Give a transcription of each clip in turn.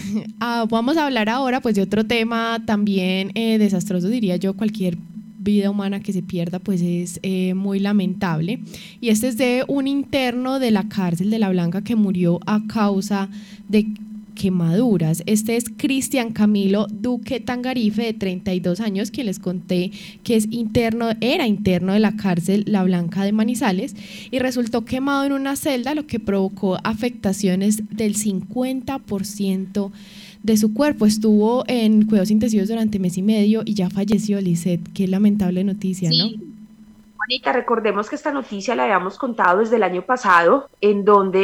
Vamos a hablar ahora pues de otro tema también desastroso, diría yo. Cualquier vida humana que se pierda pues es muy lamentable, y este es de un interno de la cárcel de La Blanca que murió a causa de quemaduras. Este es Cristian Camilo Duque Tangarife, de 32 años, que les conté que era interno de la cárcel La Blanca de Manizales, y resultó quemado en una celda, lo que provocó afectaciones del 50% de su cuerpo. Estuvo en cuidados intensivos durante mes y medio y ya falleció. Lisset, qué lamentable noticia, ¿no? Sí, Juanita, recordemos que esta noticia la habíamos contado desde el año pasado, en donde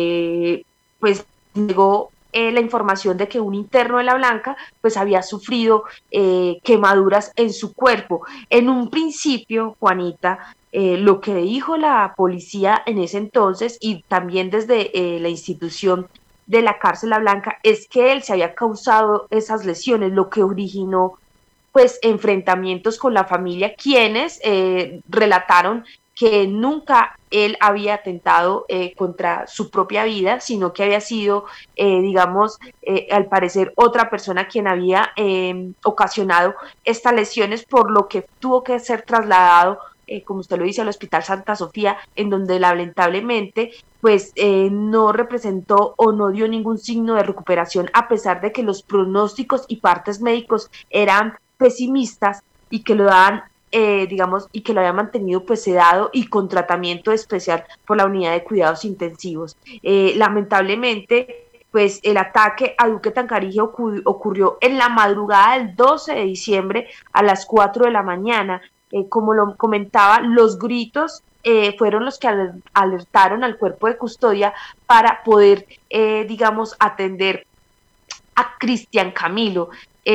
pues llegó la información de que un interno de La Blanca pues había sufrido quemaduras en su cuerpo. En un principio, Juanita, lo que dijo la policía en ese entonces y también desde la institución de la cárcel La Blanca es que él se había causado esas lesiones, lo que originó pues enfrentamientos con la familia, quienes relataron que nunca él había atentado contra su propia vida, sino que había sido, digamos, al parecer otra persona quien había ocasionado estas lesiones, por lo que tuvo que ser trasladado, como usted lo dice, al Hospital Santa Sofía, en donde lamentablemente pues no representó o no dio ningún signo de recuperación, a pesar de que los pronósticos y partes médicos eran pesimistas y que lo daban, digamos, y que lo habían mantenido pues sedado y con tratamiento especial por la unidad de cuidados intensivos. Lamentablemente, pues el ataque a Duque Tancarije ocurrió en la madrugada del 12 de diciembre a las 4 de la mañana. Como lo comentaba, los gritos fueron los que alertaron al cuerpo de custodia para poder, digamos, atender a Cristian Camilo.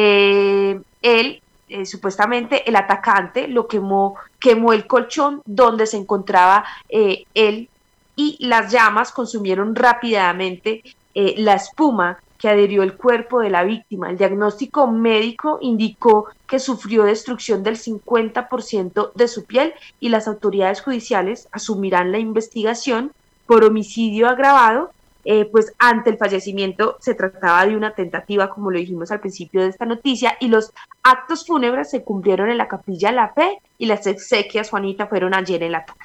Él, supuestamente, el atacante lo quemó el colchón donde se encontraba él, y las llamas consumieron rápidamente la espuma que adherió el cuerpo de la víctima. El diagnóstico médico indicó que sufrió destrucción del 50% de su piel, y las autoridades judiciales asumirán la investigación por homicidio agravado. Pues ante el fallecimiento se trataba de una tentativa, como lo dijimos al principio de esta noticia, y los actos fúnebres se cumplieron en la Capilla La Fe, y las exequias, Juanita, fueron ayer en la tarde.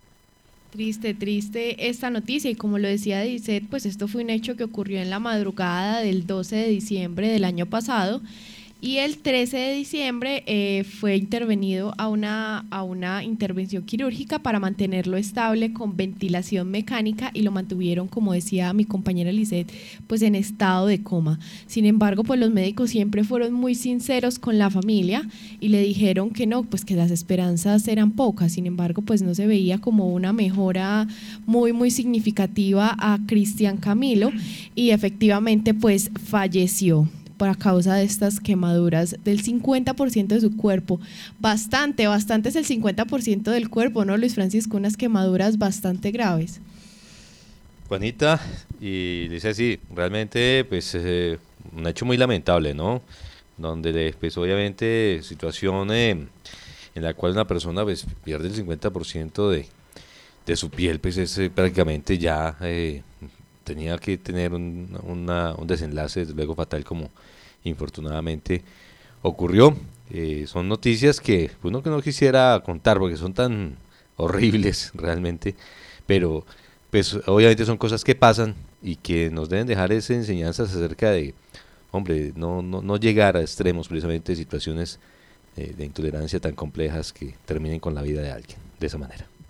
Triste, triste esta noticia, y como lo decía Dicet, pues esto fue un hecho que ocurrió en la madrugada del 12 de diciembre del año pasado, y el 13 de diciembre fue intervenido a una intervención quirúrgica para mantenerlo estable con ventilación mecánica, y lo mantuvieron, como decía mi compañera Lisette, pues en estado de coma. Sin embargo, pues los médicos siempre fueron muy sinceros con la familia y le dijeron que no, pues que las esperanzas eran pocas. Sin embargo, pues no se veía como una mejora muy, muy significativa a Cristian Camilo, y efectivamente pues falleció por causa de estas quemaduras del 50% de su cuerpo. Bastante, bastante es el 50% del cuerpo, ¿no, Luis Francisco? Unas quemaduras bastante graves. Juanita, y dice sí, realmente pues un hecho muy lamentable, ¿no? Donde pues obviamente situación en la cual una persona pues pierde el 50% de su piel, pues es prácticamente ya tenía que tener un desenlace desde luego fatal, como infortunadamente ocurrió. Son noticias que uno que no quisiera contar porque son tan horribles realmente, pero pues obviamente son cosas que pasan y que nos deben dejar esas enseñanzas acerca de, hombre, no llegar a extremos, precisamente situaciones de intolerancia tan complejas que terminen con la vida de alguien de esa manera.